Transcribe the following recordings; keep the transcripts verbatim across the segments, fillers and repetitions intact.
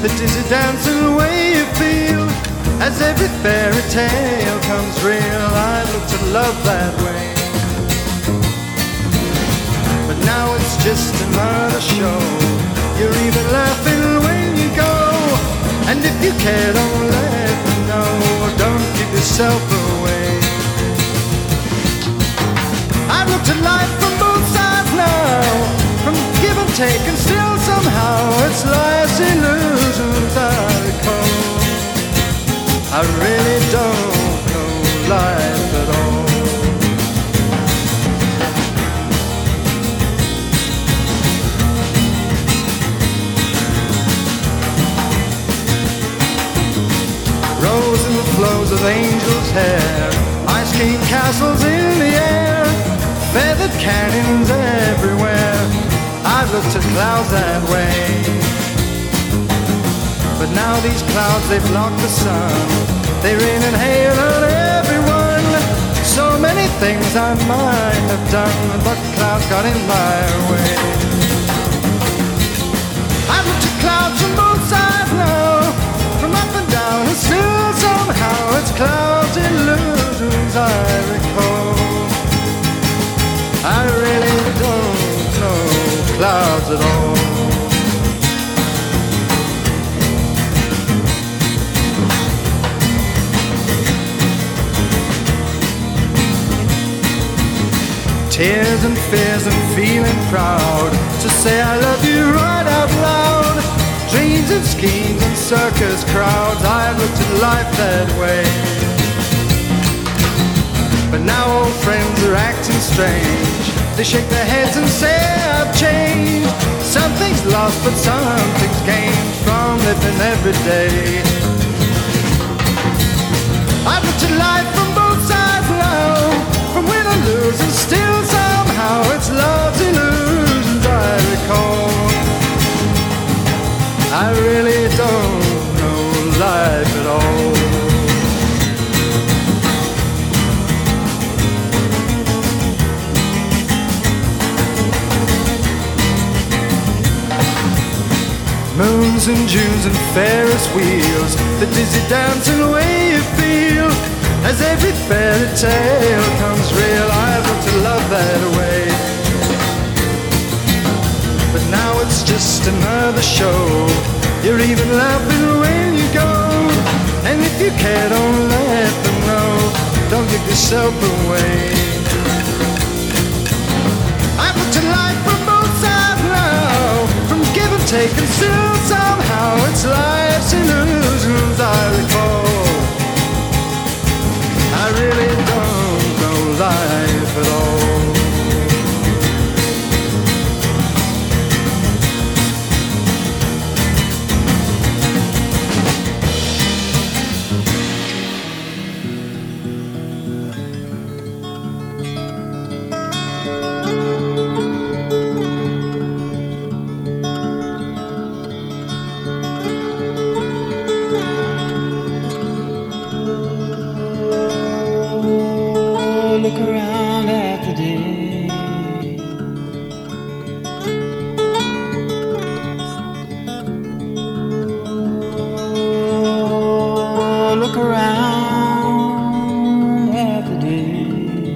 the dizzy dancing way you feel. As every fairy tale comes real, I look to love that way. But now it's just another show. You're even laughing when you go. And if you care, don't let me know. Don't give yourself away. I look to life from both sides now, from give and take, and still somehow it's life's illusions I recall. I really don't know life at all. Rose in the flows of angels' hair, ice cream castles in the air, feathered canyons everywhere. I've looked at clouds that way. But now these clouds, they block the sun. They rain and hail on everyone. So many things I might have done, but clouds got in my way. I've looked at clouds from both sides now, from up and down, and still somehow it's clouds' illusions I recall. I really don't know clouds at all. Tears and fears and feeling proud to say I love you right out loud. Dreams and schemes and circus crowds, I've looked at life that way. But now old friends are acting strange. They shake their heads and say I've changed. Something's lost but something's gained from living every day. I've looked at life from both sides now, from win and lose, and still somehow it's love's illusions I recall. I really don't know life at all. Moons and Junes and Ferris wheels, the dizzy dancing way you feel. As every fairy tale comes real, I've looked to love that way. But now it's just another show. You're even laughing when you go. And if you care, don't let them know. Don't give yourself away. I've looked at life from both sides now, from give and take, and still somehow it's life's illusions I recall. I really don't know life at all. Look around at the day. Oh, look around at the day.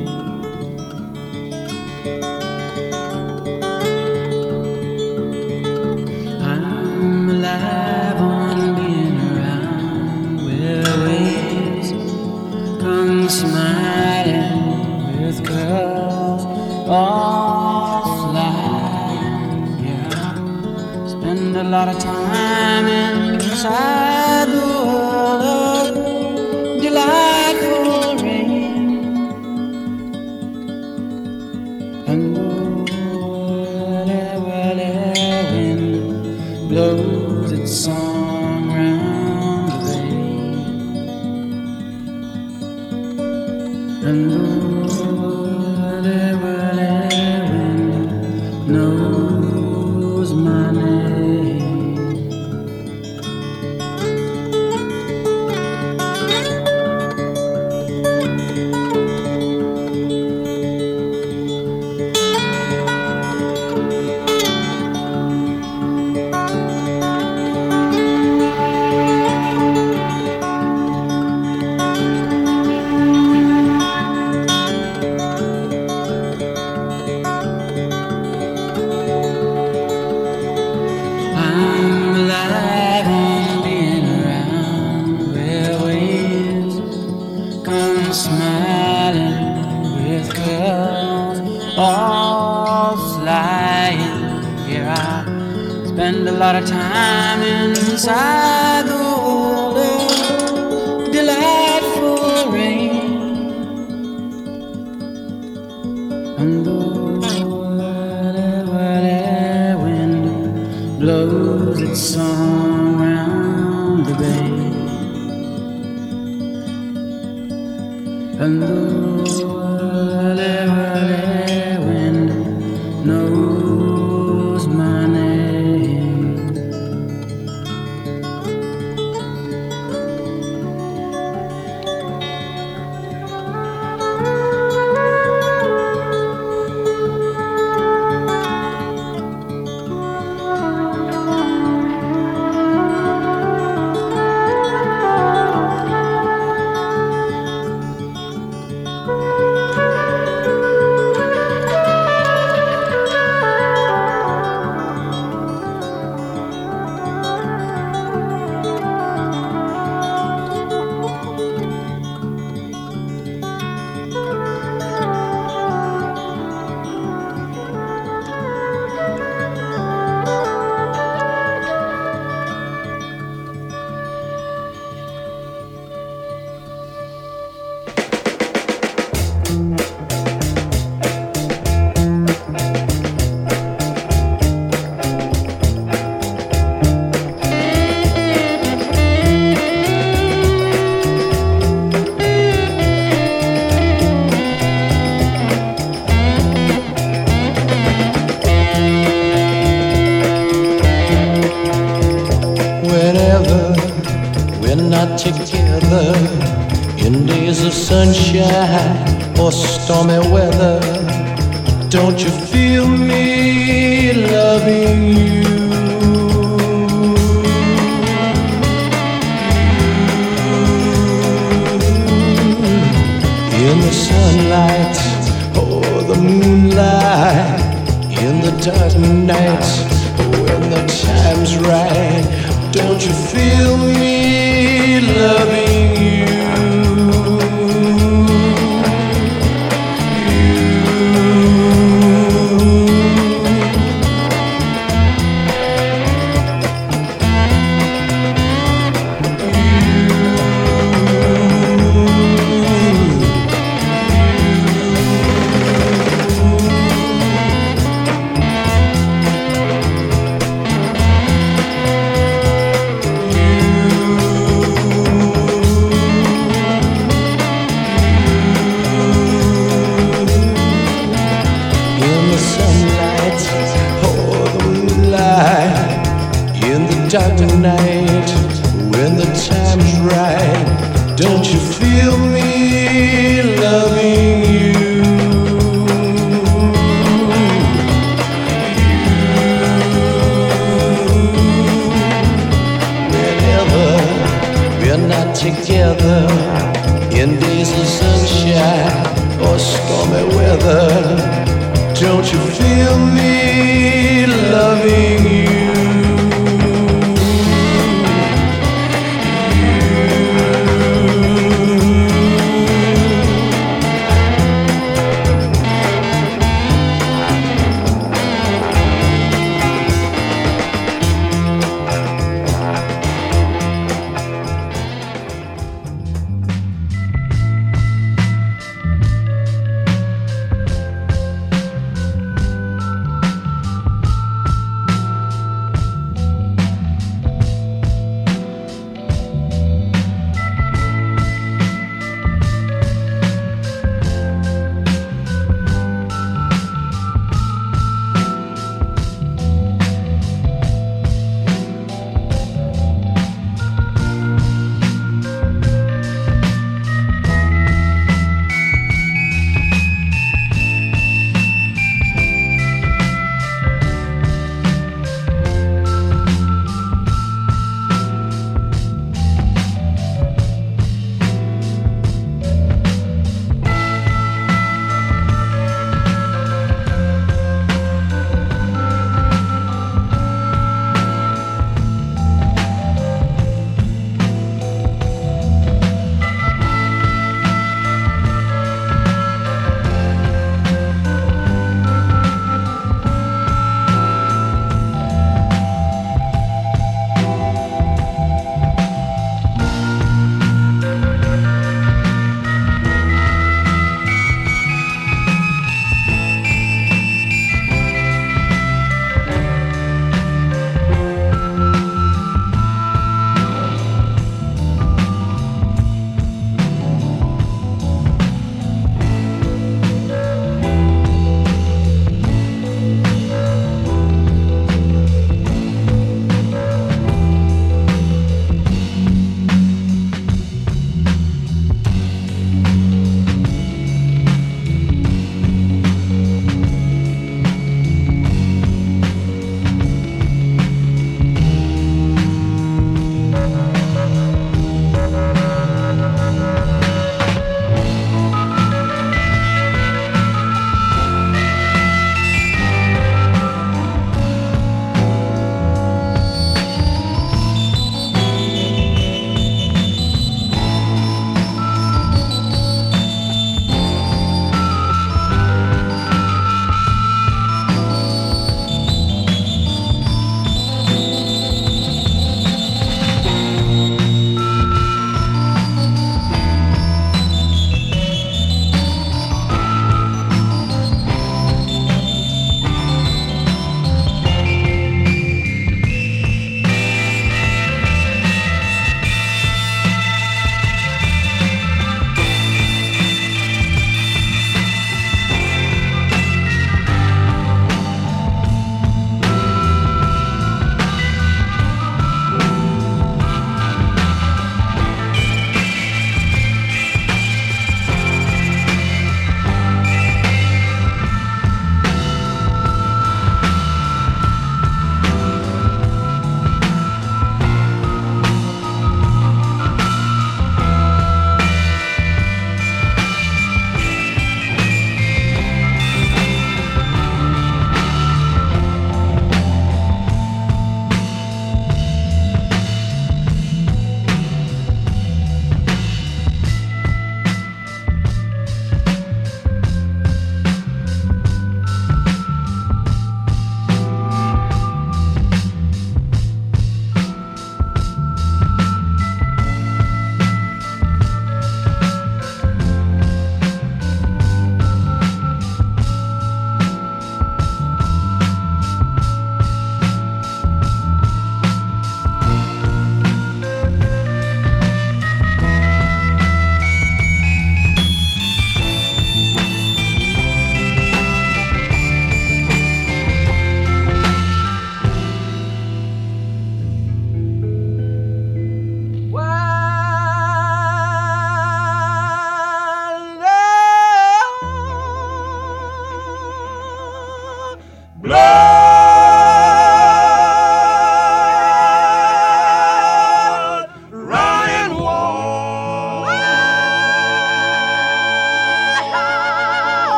I'm alive on being around where waves come smiling with curls all flying, yeah. Spend a lot of time inside the world of delightful rain. And the whirly, wind blows its song round the bay. And the knows my name. spend a lot of time inside the world of delightful rain. And the whirly wind blows its song round the bay. And the whirly, whirly wind knows my name. Together in days of sunshine or stormy weather, don't you feel me loving you? In the sunlight or the moonlight, in the dark night when the time's right, don't you feel me loving you?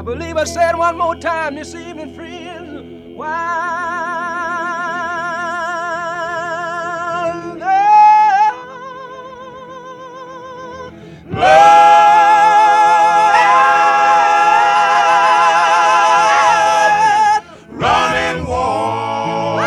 I believe I said one more time this evening, friends. While love, running warm,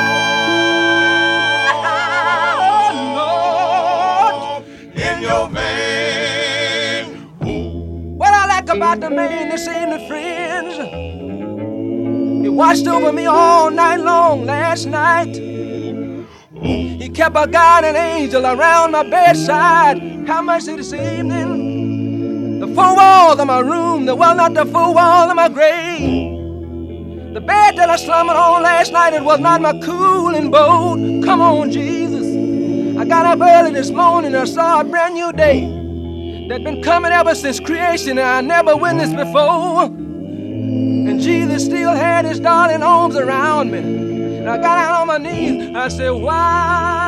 Lord, in your vein. What I like about the man this evening, friends, he watched over me all night long last night. He kept a guardian angel around my bedside. How much this evening? The four walls of my room, the well, not the four walls of my grave. The bed that I slumbered on last night, it was not my cooling boat. Come on, Jesus. I got up early this morning and I saw a brand new day that's been coming ever since creation and I never witnessed before. And Jesus still had his darling arms around me. And I got out on my knees. I said, why?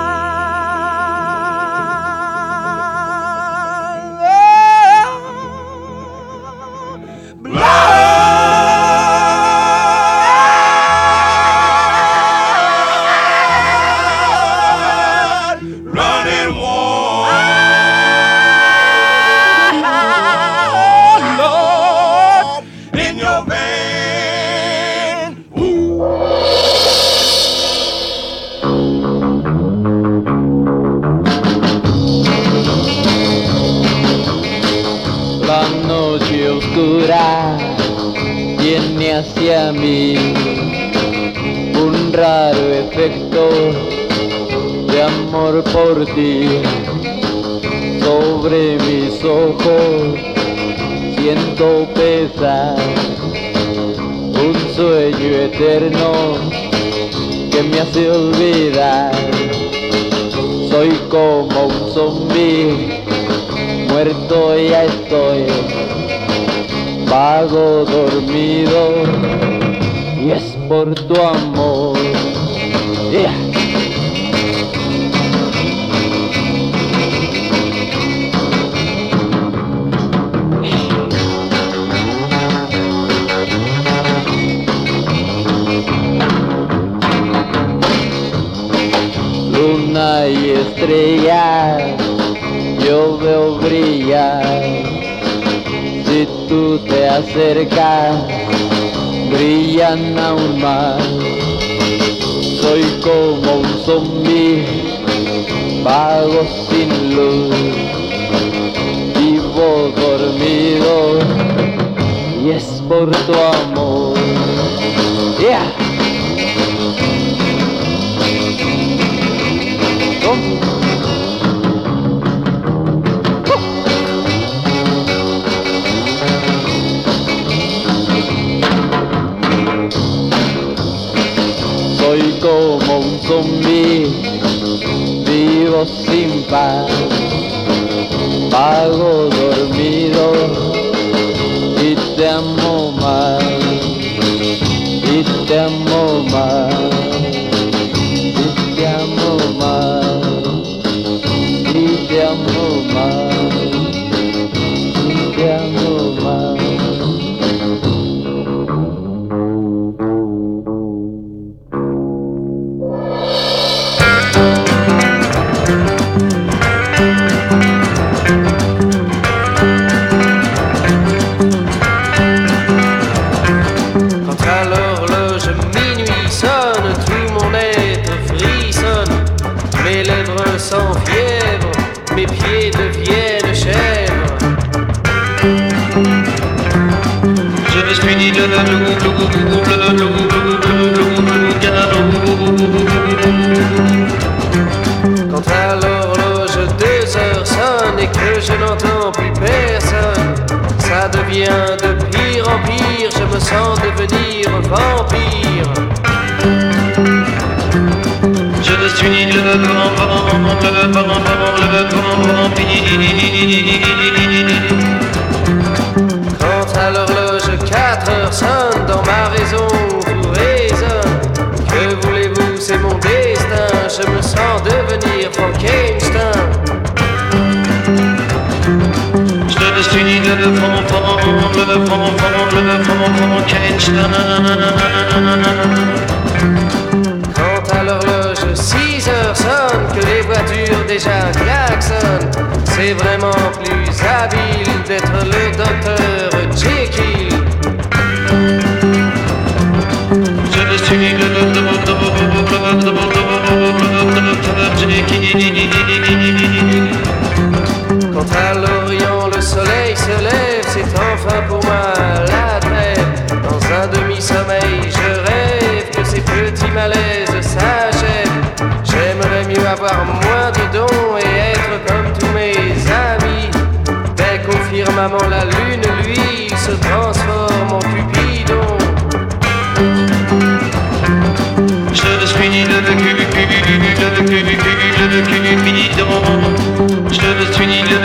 Blood running warm, oh Lord, in your vein. La noche oscura viene hacia mí un raro efecto de amor por ti. Sobre mis ojos siento pesar un sueño eterno que me hace olvidar. Soy como un zombie, muerto ya estoy, vago dormido, y es por tu amor. Yeah. Luna y estrellas yo veo brillar. Si tú te acercas, brillan aún más. Soy como un zombie, vago sin luz, vivo dormido, y es por tu amor. Yeah. Soy como un zombie, vivo sin paz, vago dormido, y te amo más, y te amo más, y te amo más, y te amo más, y te amo más. Sans fièvre, mes pieds deviennent chèvres. Je me suis dit le loup, loup, le loup, quand à l'horloge deux heures sonne et que je n'entends plus personne, ça devient de pire en pire, je me sens devenir vampire. Je suis le vampire, le vampire. Quand à l'horloge quatre heures sonne, dans ma raison tout résonne. Que voulez-vous, c'est mon destin, je me sens devenir Frankenstein. Je suis le fanfan, le fanfan, le fanfan Quand à l'horloge six heures sonne, que les voitures déjà klaxonnent, c'est vraiment plus habile d'être le docteur Jekyll. Je suis le docteur Jekyll. Quand à l'Orient le soleil se lève, c'est enfin pour moi la trêve. Dans un demi-sommeil, je rêve que ces petits malaises s'achèvent. J'aimerais mieux avoir moins de dons et être comme tous mes amis. Dès qu'au firmament la lune, lui, se transforme en Cupidon. Je suis le Cupidon. Je suis le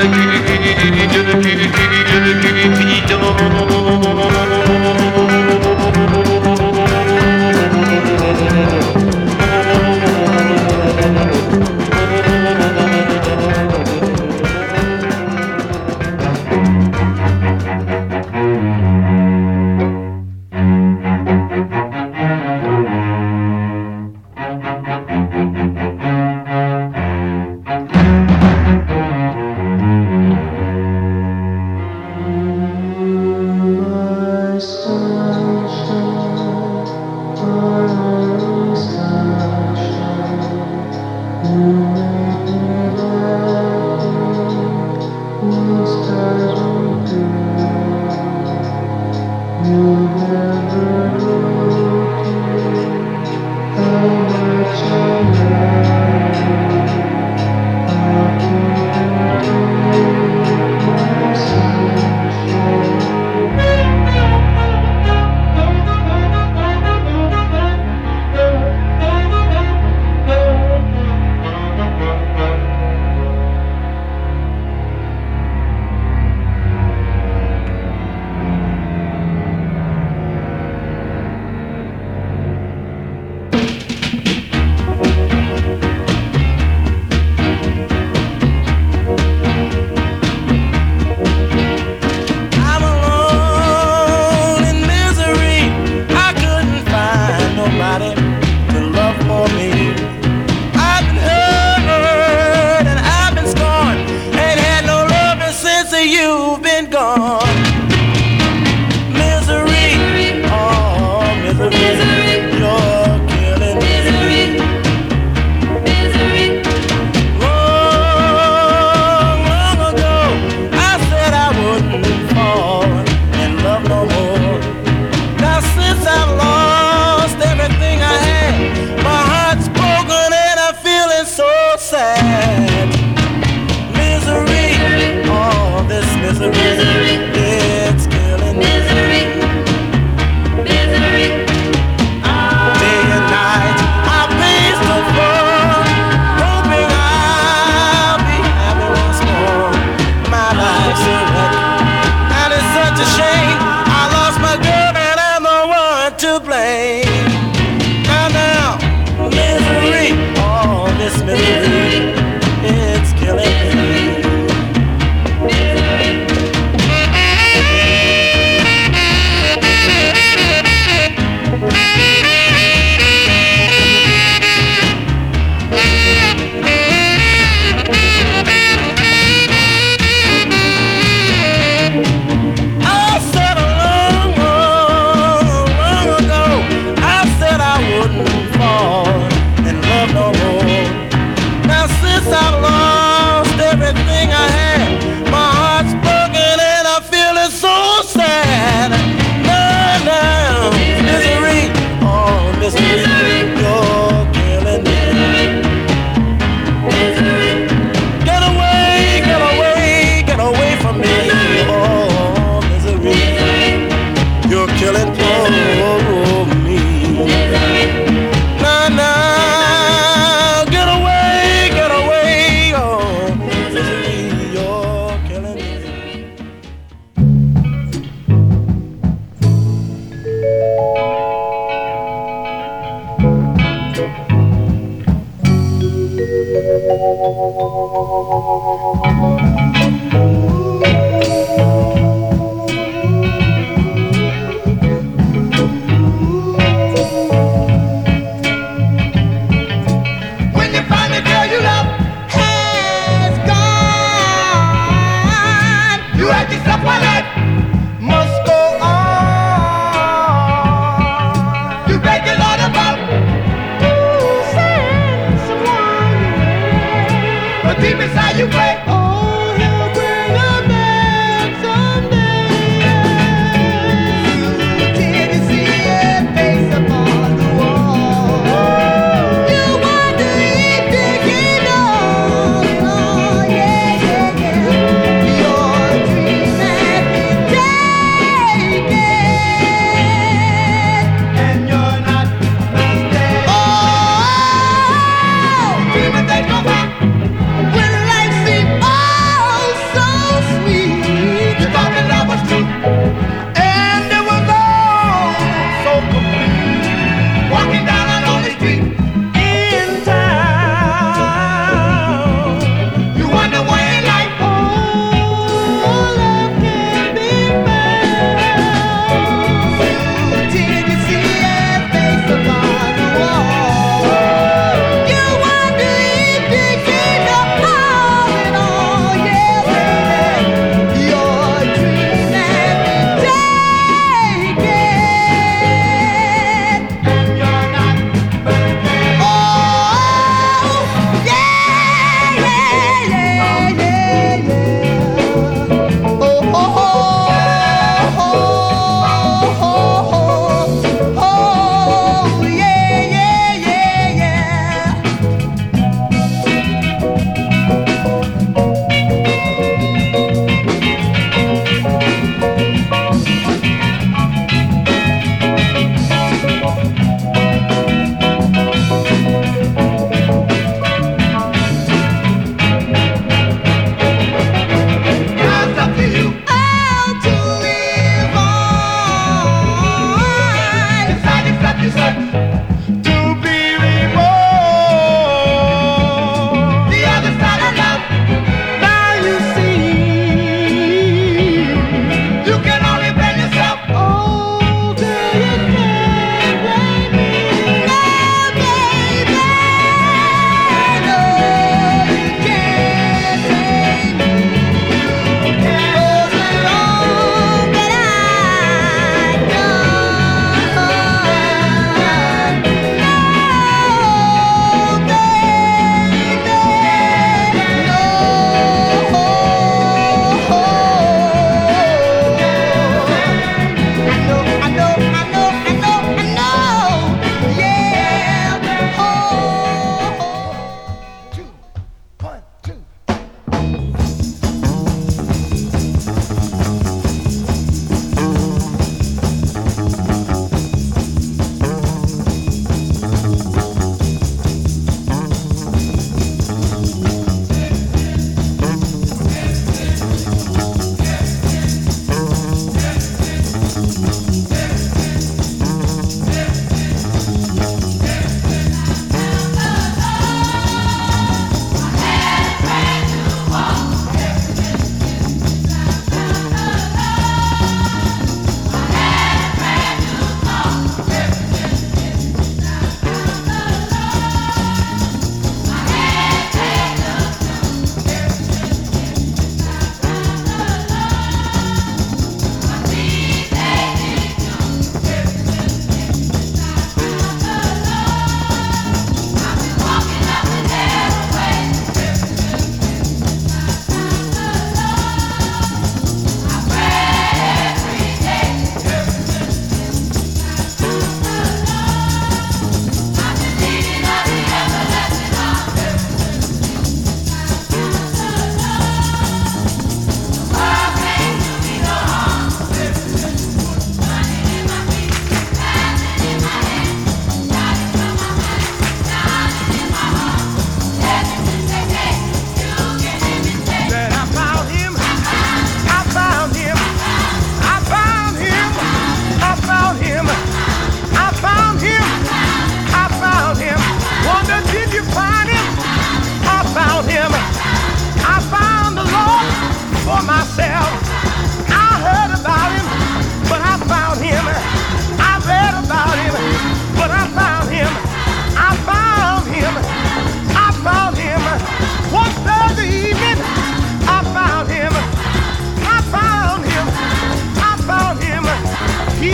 Cupidon.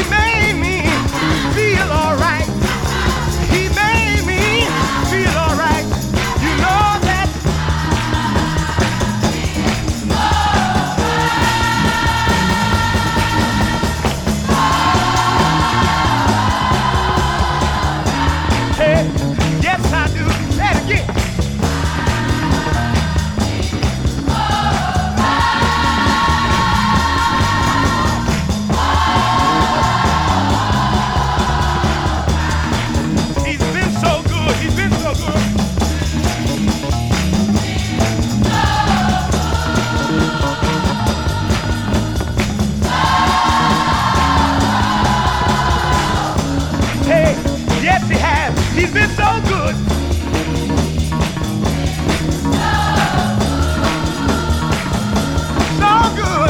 made me feel alright. He made me feel alright. You know that. Hey, yes I do. Say it again. He's been so good. He's been so good. Hey, yes he has. He's been so good. So good.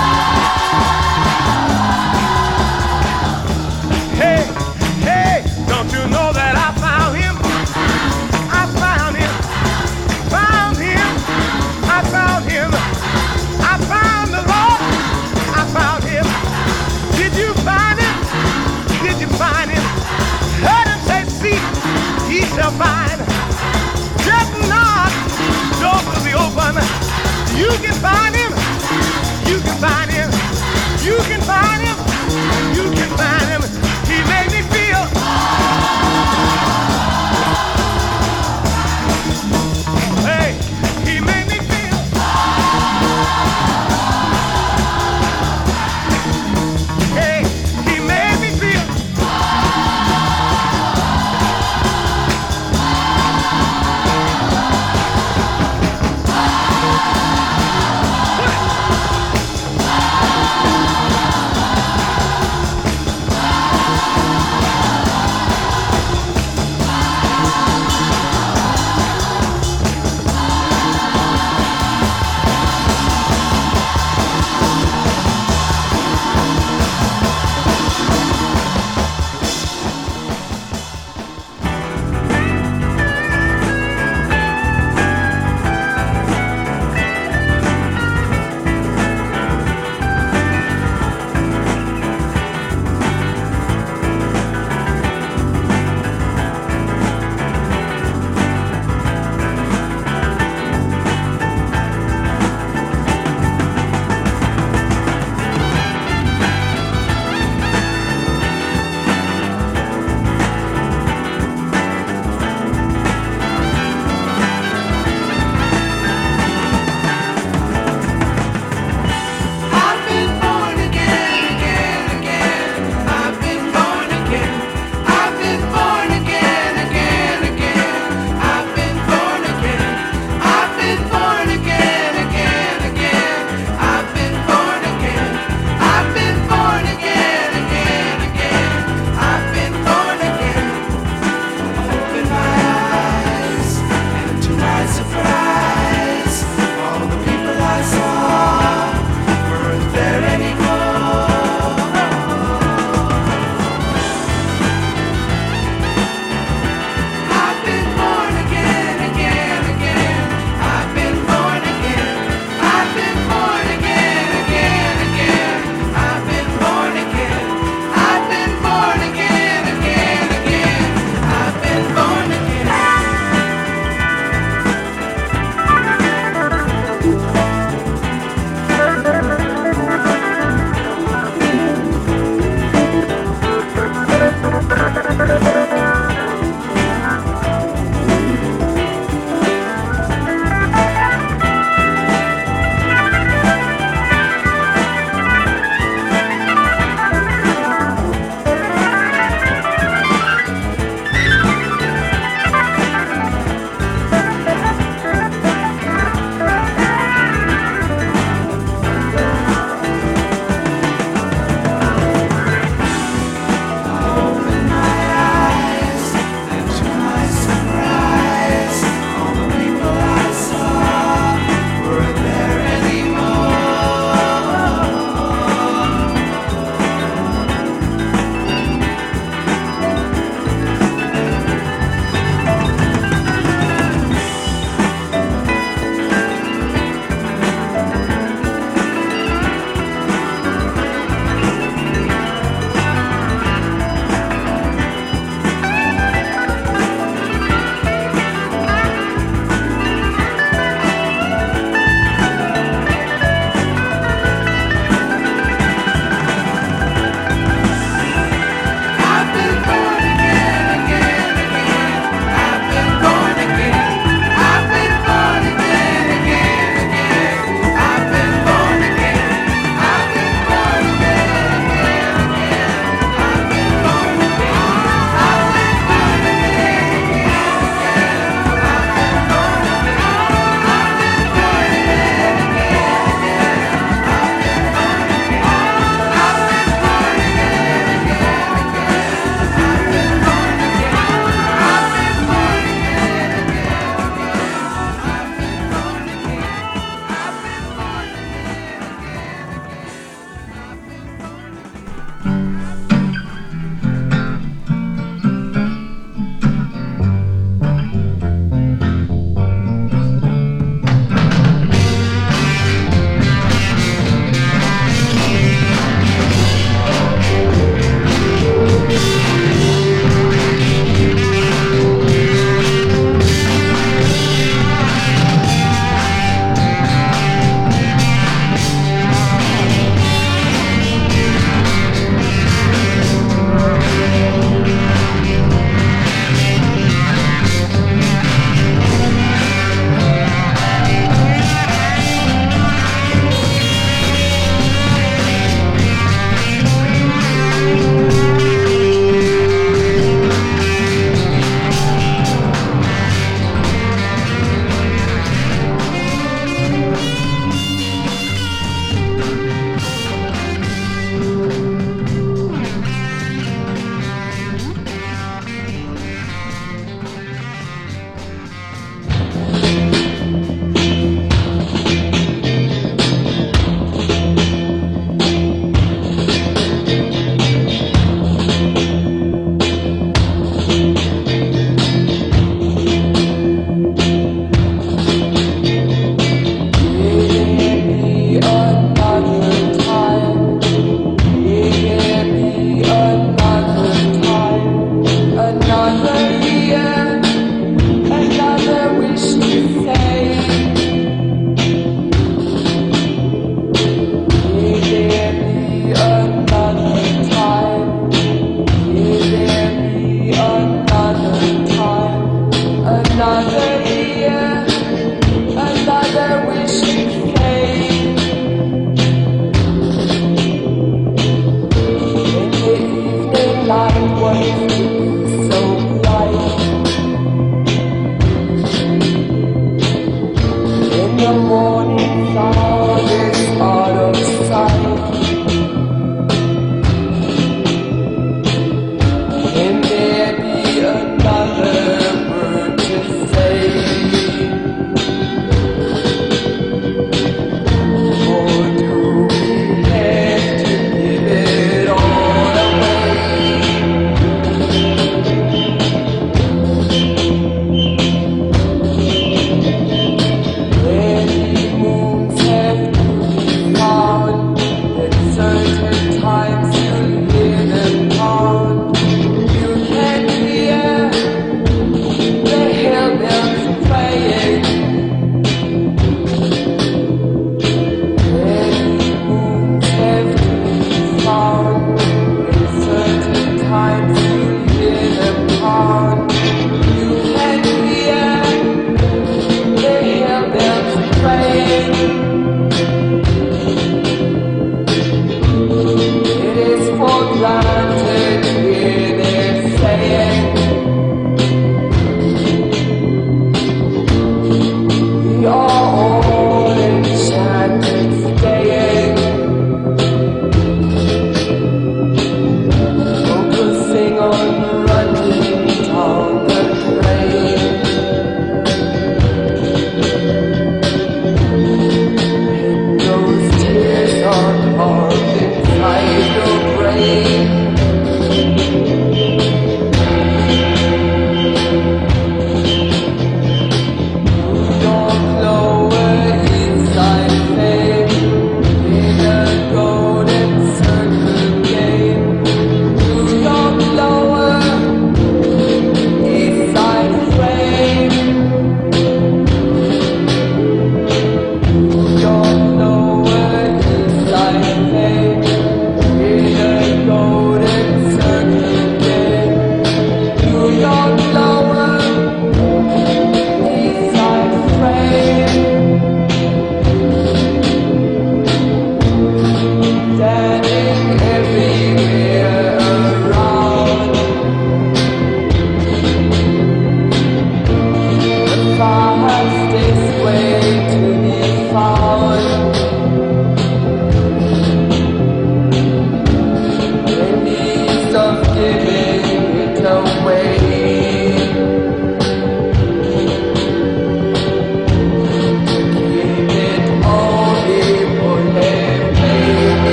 Hey, hey, don't you know that I found him? I found him. Found him. I found him. I found the Lord. I found him. Did you find him? Did you find him? Heard him say, seek, he shall find. Just knock, doors will be open. You can find him.